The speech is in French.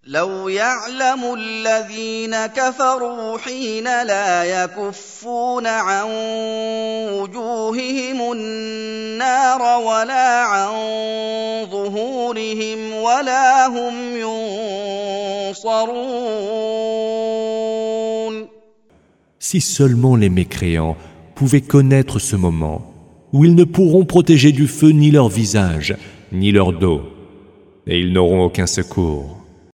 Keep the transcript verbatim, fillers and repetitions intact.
لو يعلم الذين كفروا حين لا يكفون عن وجوههم النار ولا عن ظهورهم ولا هم ينصرون. Si seulement les mécréants pouvaient connaître ce moment où ils ne pourront protéger du feu ni leur visage, ni leur dos, et ils n'auront aucun secours.